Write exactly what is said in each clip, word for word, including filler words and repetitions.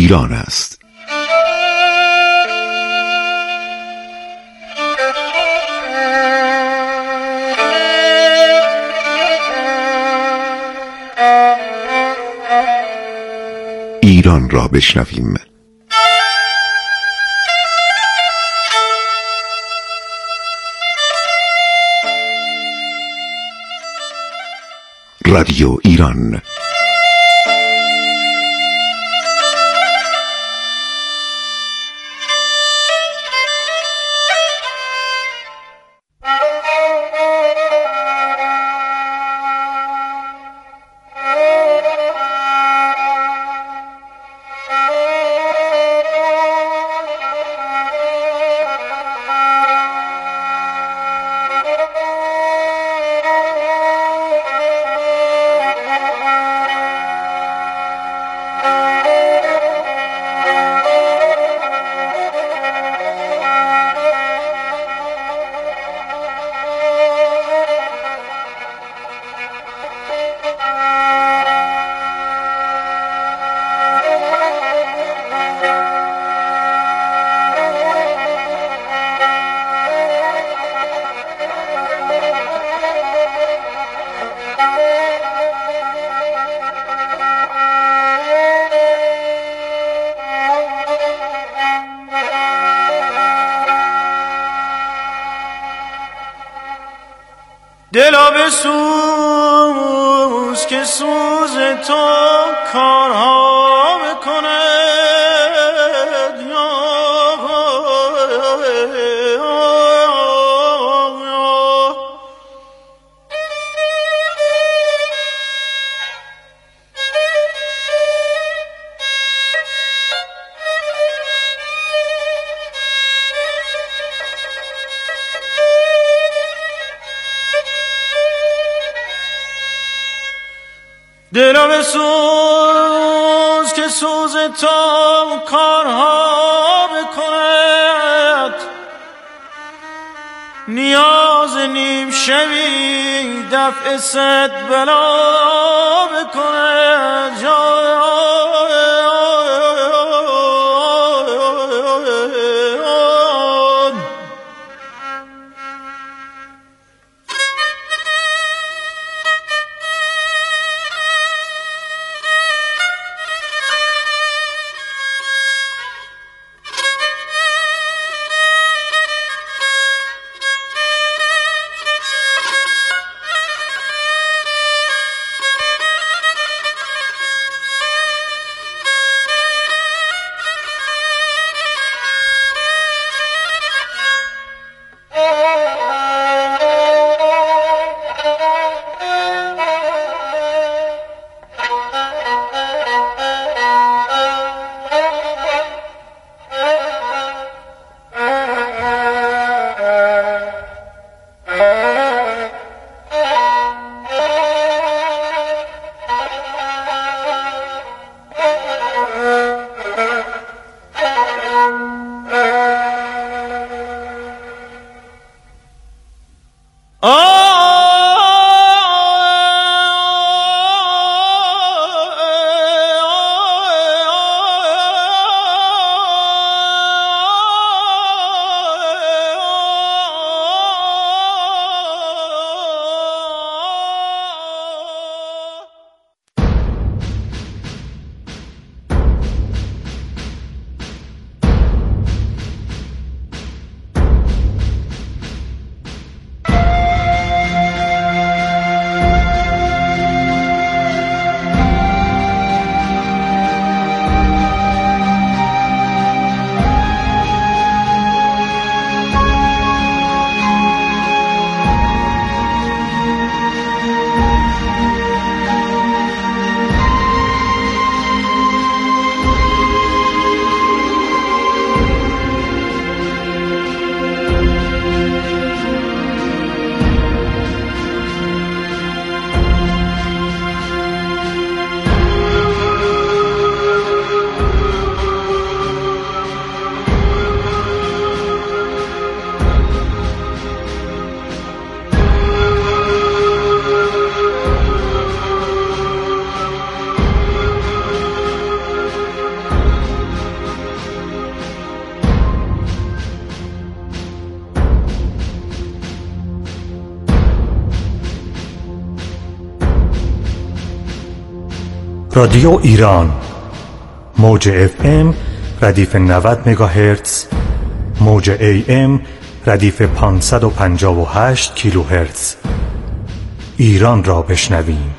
ایران است. ایران را بشنویم. رادیو ایران. دلا بسوز که سوز تو کارها بکند دلا بسوز که سوز تو کارها بکند، نیاز نیم شبی دفع صد بلا بکند. رادیو ایران موج اف ام ردیف نود مگاهرتز، موج ای ام ردیف پانصد و پنجاه و هشت کیلوهرتز. ایران را بشنویم.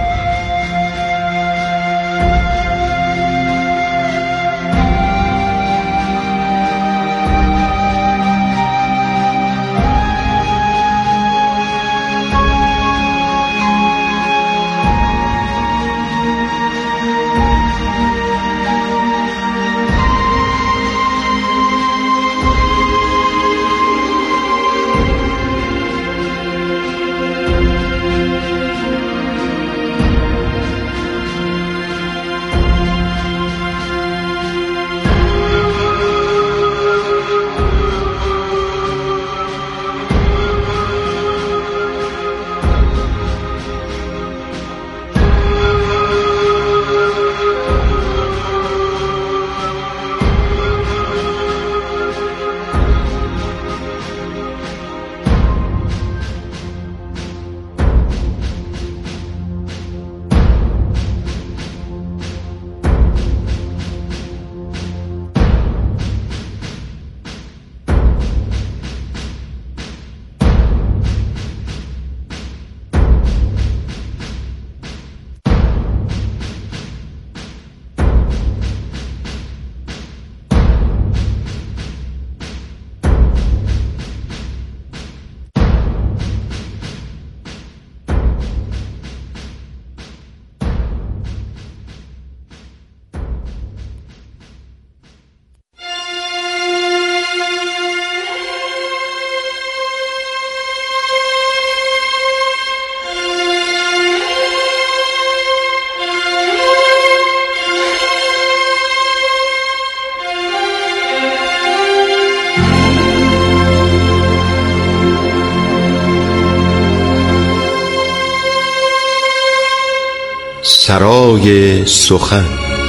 سرای سخن.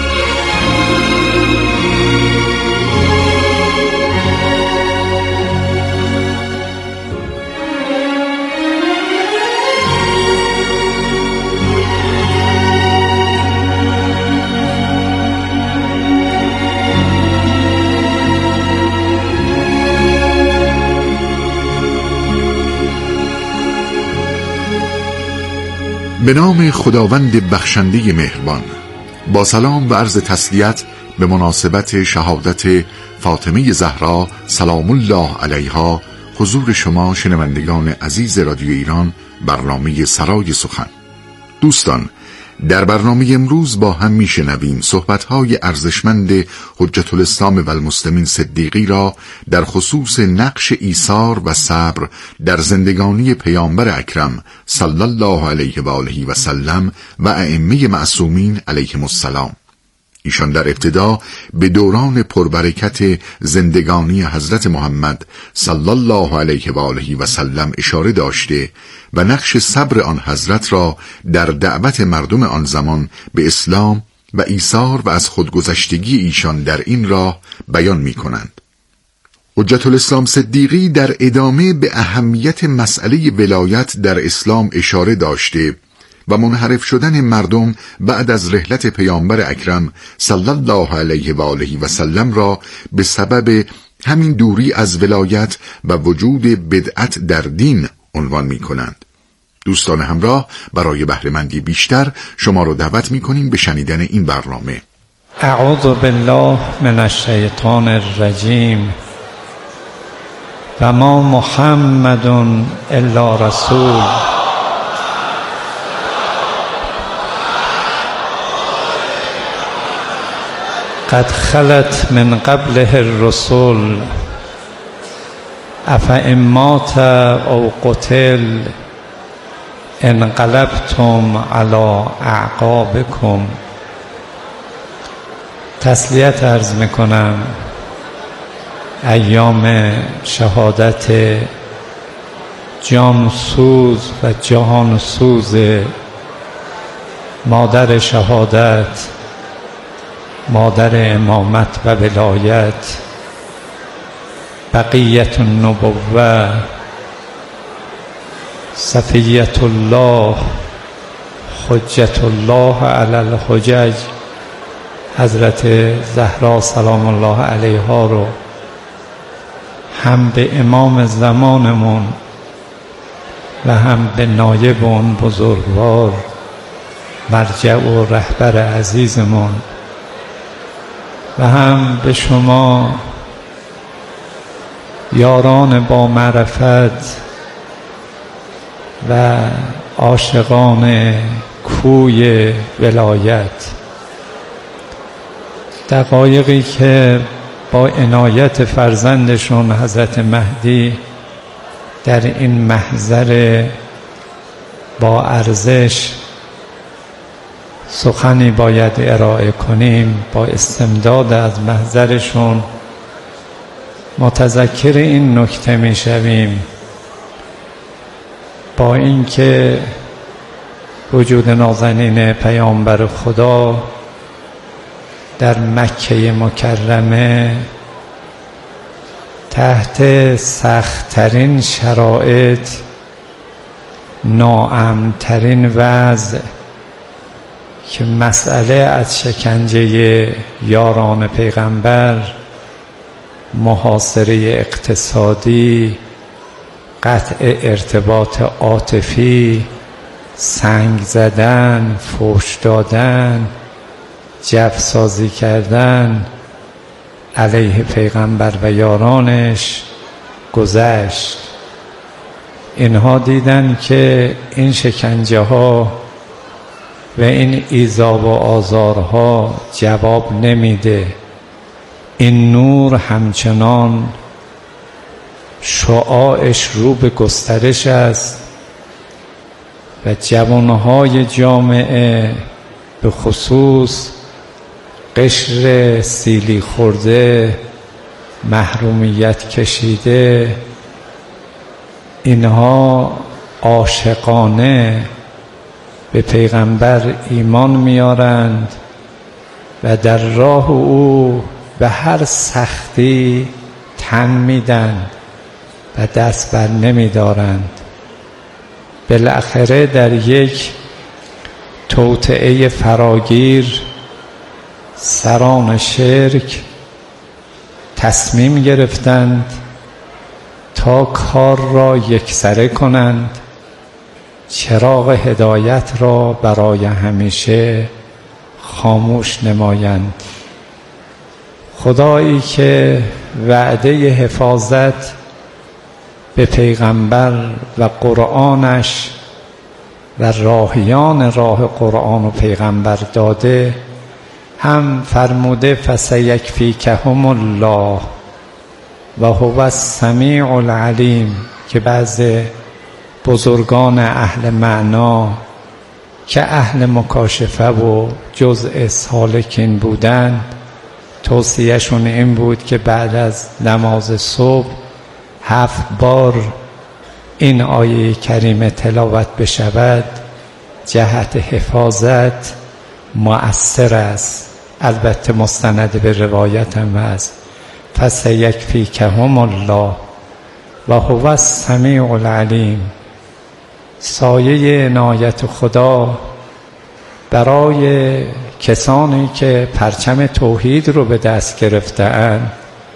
به نام خداوند بخشنده مهربان. با سلام و عرض تسلیت به مناسبت شهادت فاطمه زهرا سلام الله علیها حضور شما شنوندگان عزیز رادیو ایران برنامه سرای سخن. دوستان، در برنامه امروز با هم میشنویم صحبت‌های ارزشمند حجت الاسلام و المسلمین صدیقی را در خصوص نقش ایثار و صبر در زندگانی پیامبر اکرم صلی الله علیه و آله و سلم و ائمه معصومین علیهم السلام. ایشان در ابتدا به دوران پربرکت زندگانی حضرت محمد صلی الله علیه و آله و سلم اشاره داشته و نقش صبر آن حضرت را در دعوت مردم آن زمان به اسلام و ایثار و از خودگذشتگی ایشان در این راه بیان می کنند. حجت الاسلام صدیقی در ادامه به اهمیت مسئله ولایت در اسلام اشاره داشته و منحرف شدن مردم بعد از رحلت پیامبر اکرم صلی الله علیه و آله و سلم را به سبب همین دوری از ولایت و وجود بدعت در دین عنوان می کنند. دوستان همراه، برای بهره‌مندی بیشتر شما را دعوت می کنیم به شنیدن این برنامه. اعوذ بالله من الشیطان الرجیم. و ما محمد الا رسول قد خلت من قبله الرسل افئن مات او قتل انقلبتم علی اعقابکم. تسلیت عرض میکنم ایام شهادت جانسوز و جهانسوز مادر شهادت، مادر امامت و ولایت، بقیت النبوه، صفیة الله، حجت الله علی الحجج حضرت زهرا سلام الله علیها رو هم به امام زمانمون و هم به نایب اون بزرگوار مرجع و رهبر عزیزمون و هم به شما یاران با معرفت و عاشقان کوی ولایت، دقایقی که با عنایت فرزندشون حضرت مهدی در این محضر با ارزش سخنی باید ارائه کنیم، با استمداد از محضرشون متذکر این نکته می شویم، با اینکه وجود نازنین پیامبر خدا در مکه مکرمه تحت سخت‌ترین شرایط، ناامن‌ترین وضع که مسئله از شکنجه یاران پیغمبر، محاصره اقتصادی، قطع ارتباط عاطفی، سنگ زدن، فحش دادن، جفسازی کردن علیه پیغمبر و یارانش گذشت. اینها دیدن که این شکنجه ها و این ایذا و آزارها جواب نمیده، این نور همچنان شعاعش رو به گسترش است و جوانهای جامعه به خصوص قشر سیلی خورده، محرومیت کشیده، اینها عاشقانه به پیغمبر ایمان میارند و در راه او به هر سختی تن میدن و دست بر نمیدارند. بالاخره در یک توطئه فراگیر سران شرک تصمیم گرفتند تا کار را یکسره کنند، چراغ هدایت را برای همیشه خاموش نمایند. خدایی که وعده حفاظت به پیغمبر و قرآنش و راهیان راه قرآن و پیغمبر داده، هم فرموده فسیکفیکهم الله و هو السمیع العلیم، که بعض بزرگان اهل معنا که اهل مکاشفه و جزء سالکین بودند، توصیهشون این بود که بعد از نماز صبح هفت بار این آیه کریمه تلاوت بشود، جهت حفاظت مؤثر است. البته مستند به روایت هم هست فسیکفیکهم الله و هو السمیع العلیم. سایه عنایت خدا برای کسانی که پرچم توحید رو به دست گرفته‌اند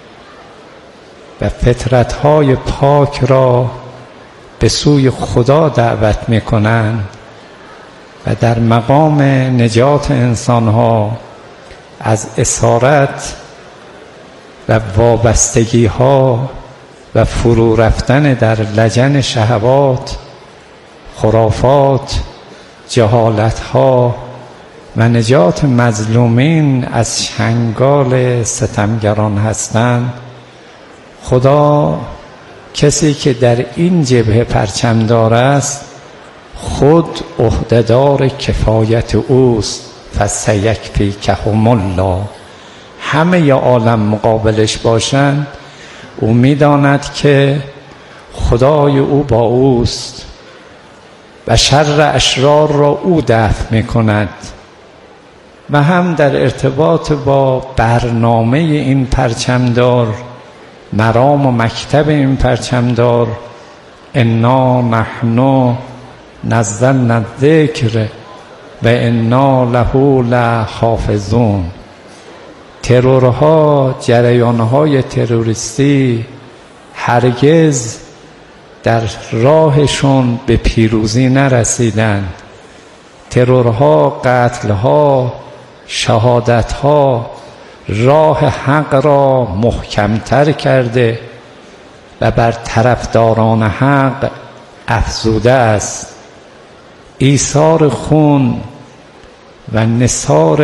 و فطرت‌های پاک را به سوی خدا دعوت می‌کنند و در مقام نجات انسان‌ها از اسارت و وابستگی‌ها و فرو رفتن در لجن شهوات، خرافات، جهالت‌ها و نجات مظلومین از چنگال ستمگران هستند. خدا کسی که در این جبهه پرچمدار است خود عهده‌دار کفایت اوست. فسیکفیکهم الله. همه ی عالم مقابلش باشند، او می‌داند که خدای او با اوست و شر اشرار را او دفع می‌کند. و هم در ارتباط با برنامه این پرچمدار، مرام و مکتب این پرچمدار، انا نحن نزلنا الذکر و انا له لحافظون. ترورها، جریانهای تروریستی هرگز در راهشون به پیروزی نرسیدند. ترورها، قتلها، شهادتها راه حق را محکمتر کرده و بر طرفداران حق افزوده است. ایثار خون و نثار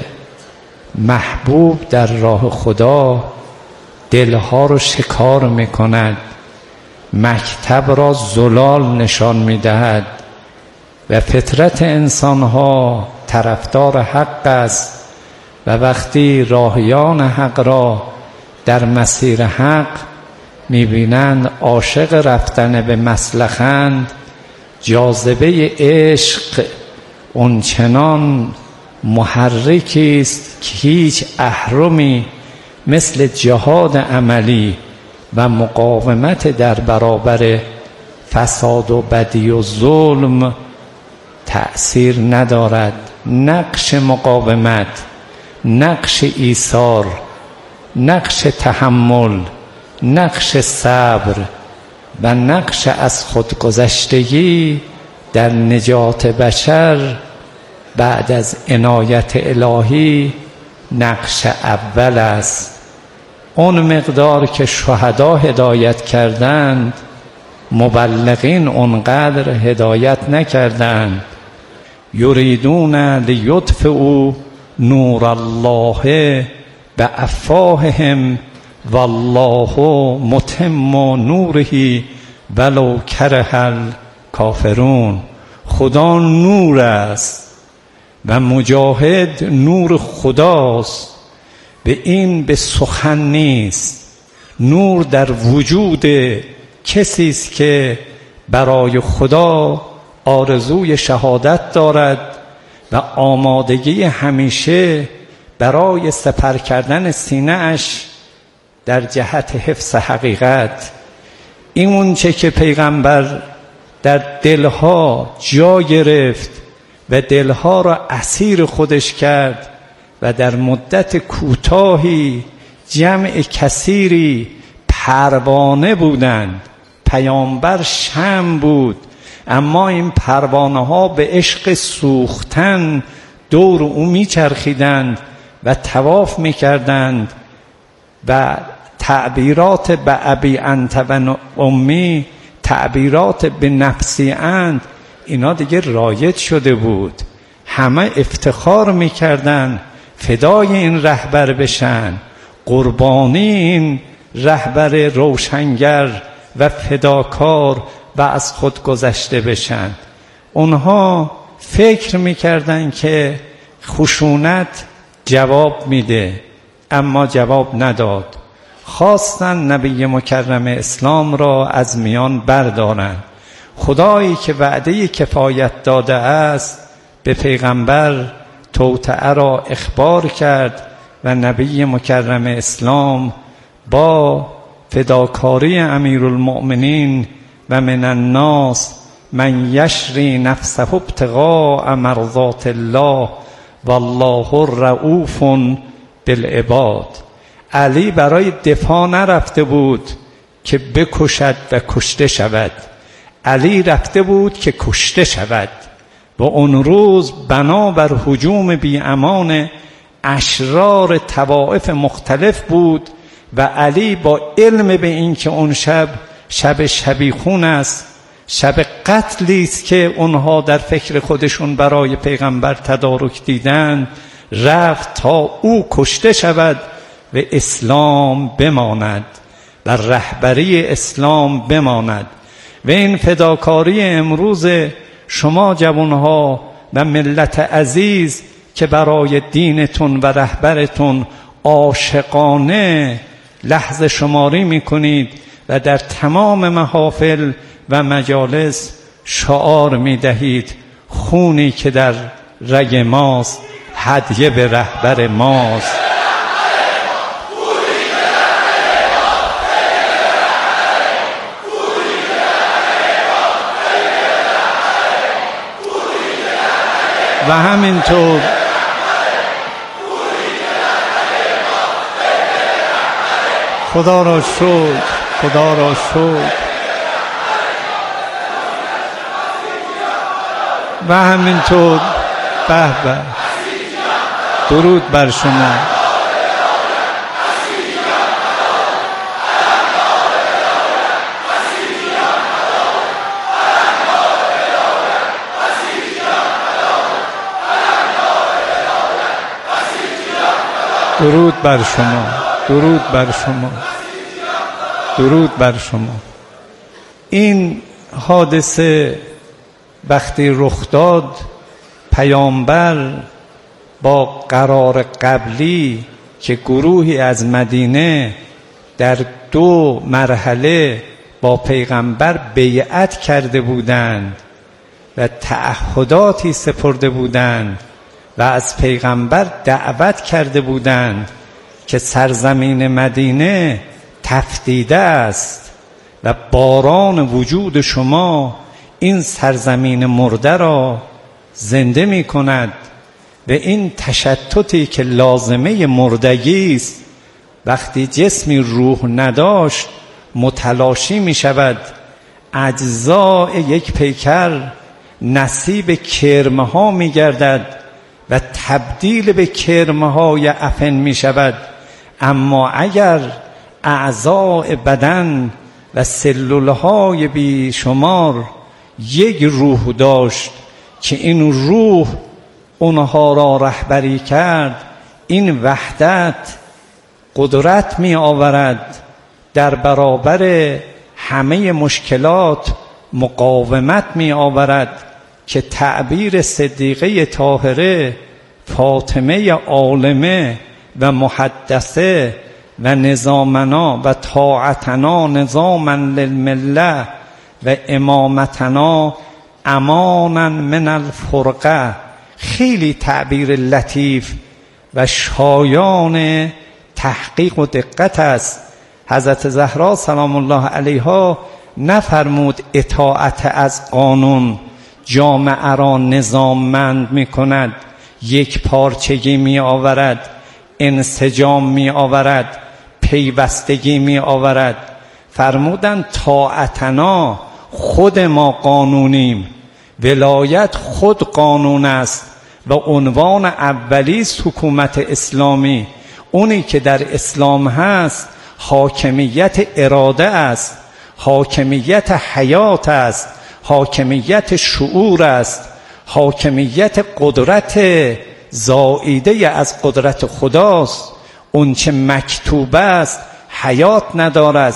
محبوب در راه خدا دلها رو شکار میکند، مکتب را زلال نشان میدهد و فطرت انسانها طرفدار حق است و وقتی راهیان حق را در مسیر حق میبینند عاشق رفتن به مسلخند، جاذبه عشق اونچنان محرکی است که هیچ اهرمی مثل جهاد عملی و مقاومت در برابر فساد و بدی و ظلم تأثیر ندارد. نقش مقاومت، نقش ایثار، نقش تحمل، نقش صبر و نقش از خودگذشتگی در نجات بشر بعد از عنایت الهی نقش اول است. اون مقدار که شهدا هدایت کردند، مبلغین اونقدر هدایت نکردند. یریدون لیطفئوا نور الله بافواههم والله متم نوره ولو کره الکافرون. خدا نور است و مجاهد نور خداست. به این به سخن نیست. نور در وجود کسی است که برای خدا آرزوی شهادت دارد و آمادگی همیشه برای سپر کردن سینه اش در جهت حفظ حقیقت. این اونچه که پیغمبر در دلها جا گرفت و دلها را اسیر خودش کرد و در مدت کوتاهی جمع کثیری پروانه بودند. پیامبر شمع بود، اما این پروانه ها به عشق سوختن دور او میچرخیدند و طواف میکردند و تعبیرات به ابی انت و امی، تعبیرات به نفسی اند، اینا دیگه رایج شده بود. همه افتخار میکردن فدای این رهبر بشن، قربانی این رهبر روشنگر و فداکار و از خود گذشته بشن. اونها فکر میکردن که خشونت جواب میده، اما جواب نداد. خواستن نبی مکرم اسلام را از میان بردارند. خدایی که وعده کفایت داده است به پیغمبر توطئه را اخبار کرد و نبی مکرم اسلام با فداکاری امیرالمؤمنین و من الناس من یشری نفسه ابتغاء مرضات الله والله رؤوف بالعباد. علی برای دفاع نرفته بود که بکشد و کشته شود، علی رفته بود که کشته شود. و اون روز بنابر هجوم بی امان اشرار طوائف مختلف بود و علی با علم به این که اون شب شب شبیخون است، شب قتلی است که اونها در فکر خودشون برای پیغمبر تدارک دیدند، رفت تا او کشته شود و اسلام بماند و رهبری اسلام بماند. و این فداکاری امروز شما جوانها و ملت عزیز که برای دینتون و رهبرتون عاشقانه لحظه شماری میکنید و در تمام محافل و مجالس شعار میدهید خونی که در رگ ماست هدیه به رهبر ماست. و همینطور خدا را شکر، خدا را شکر. و همینطور به به درود بر شما. درود بر شما، درود بر شما، درود بر شما. این حادثه وقتی رخ داد، پیامبر با قرار قبلی که گروهی از مدینه در دو مرحله با پیغمبر بیعت کرده بودند و تعهداتی سپرده بودند و از پیغمبر دعوت کرده بودند که سرزمین مدینه تفدیده است و باران وجود شما این سرزمین مرده را زنده می کند و این تشتتی که لازمه مردگی است وقتی جسمی روح نداشت متلاشی می شود. اجزای یک پیکر نصیب کرمه ها می گردد و تبدیل به کرمه های افن می شود. اما اگر اعضای بدن و سلول های بی شمار یک روح داشت که این روح اونها را رهبری کرد، این وحدت قدرت می آورد در برابر همه مشکلات، مقاومت می آورد که تعبیر صدیقه طاهره فاطمه عالمه و محدثه و نظامنا و طاعتنا نظاما للمله و امامتنا امانا من الفرقه، خیلی تعبیر لطیف و شایان تحقیق و دقت است. حضرت زهرا سلام الله علیها نفرمود اطاعت از قانون جامعه را نظاممند می کند، یک پارچگی می آورد، انسجام می آورد، پیوستگی می آورد. فرمودن طاعتنا، خود ما قانونیم، ولایت خود قانون است و عنوان اولی است حکومت اسلامی. اونی که در اسلام هست حاکمیت اراده است، حاکمیت حیات است، حاکمیت شعور است، حاکمیت قدرت زائیده از قدرت خداست. اون چه مکتوب است حیات ندارد.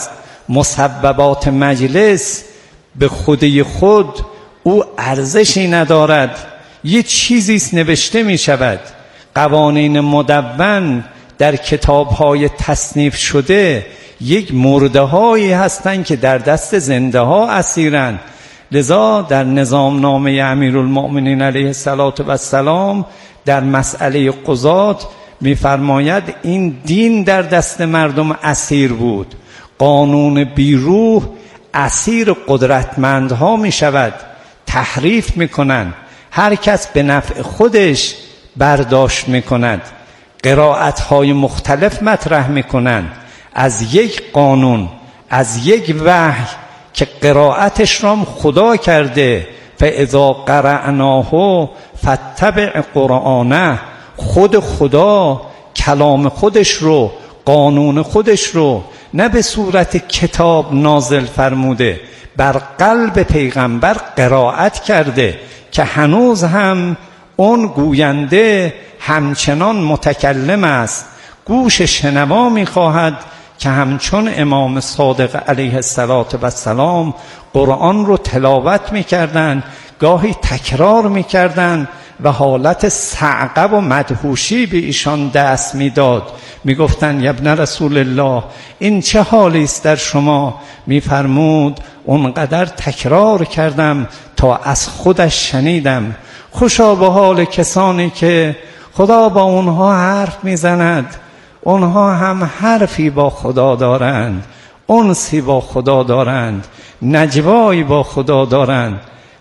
مسببات مجلس به خودی خود او ارزشی ندارد، یه چیزیست نوشته می شود. قوانین مدون در کتاب‌های تصنیف شده یک مرده هایی هستند که در دست زنده ها اسیرند. لذا در نظام نامه امیرالمؤمنین علیه السلام در مسئله قضات می‌فرماید این دین در دست مردم اسیر بود، قانون بیروح اسیر قدرتمندها می شود، تحریف می کنند، هر کس به نفع خودش برداشت می کند، قرائت‌های مختلف مطرح می کنند از یک قانون، از یک وحی که قرائتش را خدا کرده، فاذا قرأناه فاتبع قرآنه. خود خدا کلام خودش رو، قانون خودش رو نه به صورت کتاب نازل فرموده، بر قلب پیغمبر قرائت کرده که هنوز هم اون گوینده همچنان متکلم است، گوش شنوا می‌خواهد که همچون امام صادق علیه السلام قرآن رو تلاوت می‌کردند، گاهی تکرار می‌کردند و حالت صعقه و مدهوشی به ایشان دست می‌داد. می‌گفتند ابن رسول الله این چه حالی است در شما؟ می‌فرمود اونقدر تکرار کردم تا از خودش شنیدم. خوشا به حال کسانی که خدا با اونها حرف میزند، اونها هم حرفی با خدا دارند، انسی با خدا دارند، نجوایی با خدا دارند.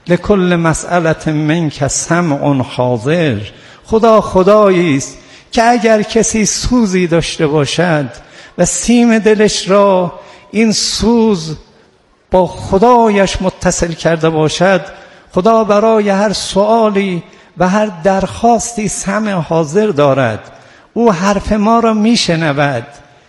لکل مسئله منک سمع حاضر. خدا خدایی است که اگر کسی سوزی داشته باشد و سیم دلش را این سوز با خدایش متصل کرده باشد، خدا برای هر سوالی و هر درخواستی سمع حاضر دارد. او حرف ما را میشنود.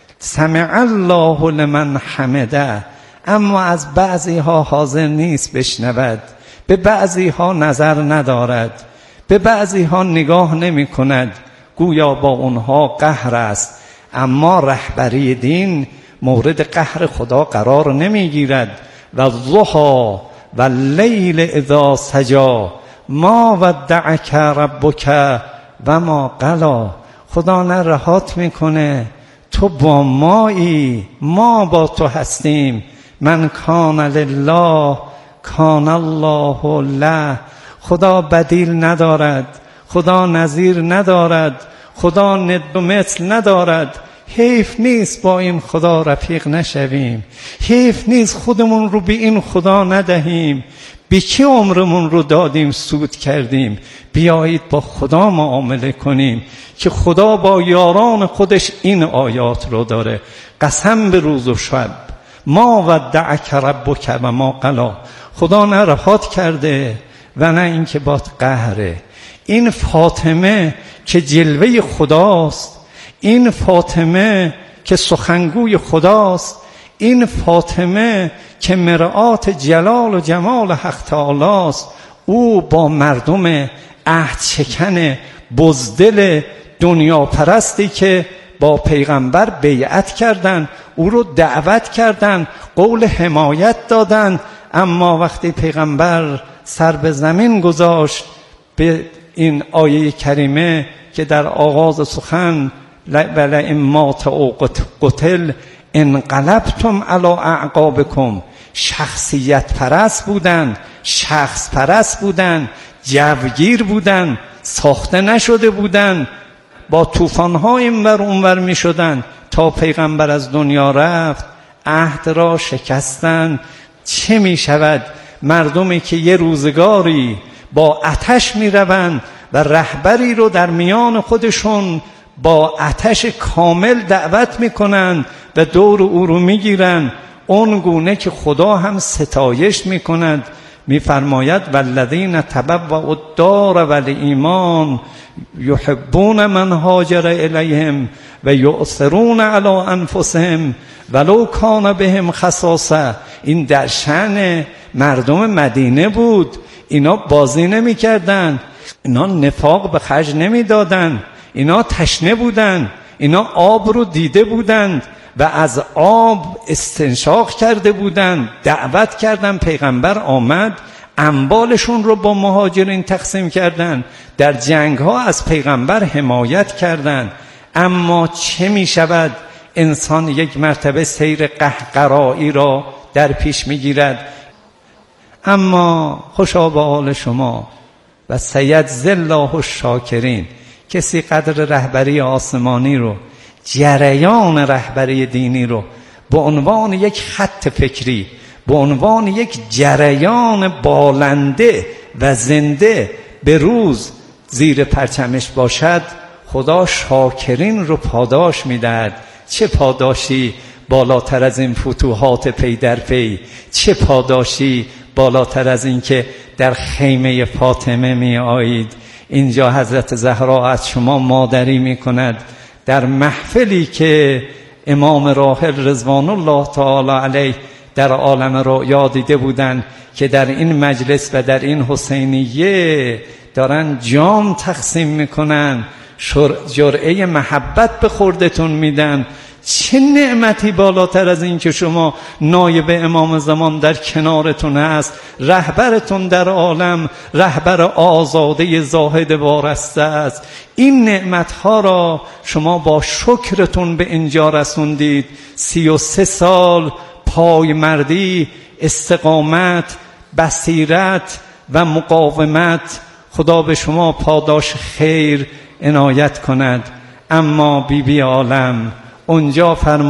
سمع الله لمن حمده. اما از بعضی ها حاضر نیست بشنود، به بعضی ها نظر ندارد، به بعضی ها نگاه نمی کند، گویا با اونها قهر است. اما رهبری دین مورد قهر خدا قرار نمی گیرد. و الضحی و اللیل اذا سجی ما ودعک ربک و ما قلی. خدا نه رهات میکنه، تو با مایی، ما با تو هستیم. من کان لله کان الله له. خدا بدیل ندارد، خدا نظیر ندارد، خدا ند و مثل ندارد. حیف نیست با این خدا رفیق نشویم، حیف نیست خودمون رو به این خدا ندهیم. به کی عمرمون رو دادیم سود کردیم؟ بیایید با خدا معامله کنیم که خدا با یاران خودش این آیات رو داره. قسم به روز و شب ما ودعک ربک و ما قلی. خدا نه رهات کرده و نه این که باد قهره. این فاطمه که جلوه خداست، این فاطمه که سخنگوی خداست، این فاطمه که مرآت جلال و جمال حق تعالی است، او با مردم عهد شکن بزدل دنیا پرستی که با پیغمبر بیعت کردند، او رو دعوت کردند، قول حمایت دادند، اما وقتی پیغمبر سر به زمین گذاشت به این آیه کریمه که در آغاز سخن ولئن مات او قتل انقلبتم علی اعقابکم، شخصیت پرست بودن، شخص پرست بودن، جوگیر بودن، ساخته نشده بودن، با طوفان‌ها اینور اونور می شدن تا پیغمبر از دنیا رفت عهد را شکستن. چه می شود مردمی که یه روزگاری با آتش می روند و رهبری رو در میان خودشون با آتش کامل دعوت می کنند و دور او رو می گیرند، اون گونه که خدا هم ستایش می کند. می فرماید والذین تبوأوا الدار والایمان یحبون من هاجر الیهم و یؤثرون علی انفسهم ولو کان بهم خصاصه. این در شأن مردم مدینه بود. اینا بازی نمی کردن، اینا نفاق به خرج نمی دادن، اینا تشنه بودن، اینا آب رو دیده بودند و از آب استنشاق کرده بودند، دعوت کردند، پیغمبر آمد، اموالشون رو با مهاجرین تقسیم کردند، در جنگ ها از پیغمبر حمایت کردند. اما چه می شود؟ انسان یک مرتبه سیر قهقرایی را در پیش می گیرد. اما خوشا به حال شما و سیجزی الله الشاکرین. کسی قدر رهبری آسمانی رو، جریان رهبری دینی رو به عنوان یک خط فکری، به عنوان یک جریان بالنده و زنده به روز زیر پرچمش باشد، خدا شاکرین رو پاداش میدهد. چه پاداشی بالاتر از این فتوحات پی در پی؟ چه پاداشی بالاتر از این که در خیمه فاطمه می آیید؟ اینجا حضرت زهرا از شما مادری می کند، در محفلی که امام راحل رضوان الله تعالی علیه در عالم رؤیا دیده بودند که در این مجلس و در این حسینیه دارن جام تقسیم میکنن، جرعه محبت به خوردتون میدن. چه نعمتی بالاتر از این که شما نایب امام زمان در کنارتون هست، رهبرتون در عالم، رهبر آزاده زاهد وارسته است. این نعمتها را شما با شکرتون به اینجا رسوندید. سی و سه سال پایمردی، استقامت، بصیرت و مقاومت. خدا به شما پاداش خیر عنایت کند. اما بی بی عالم اونجا فرمود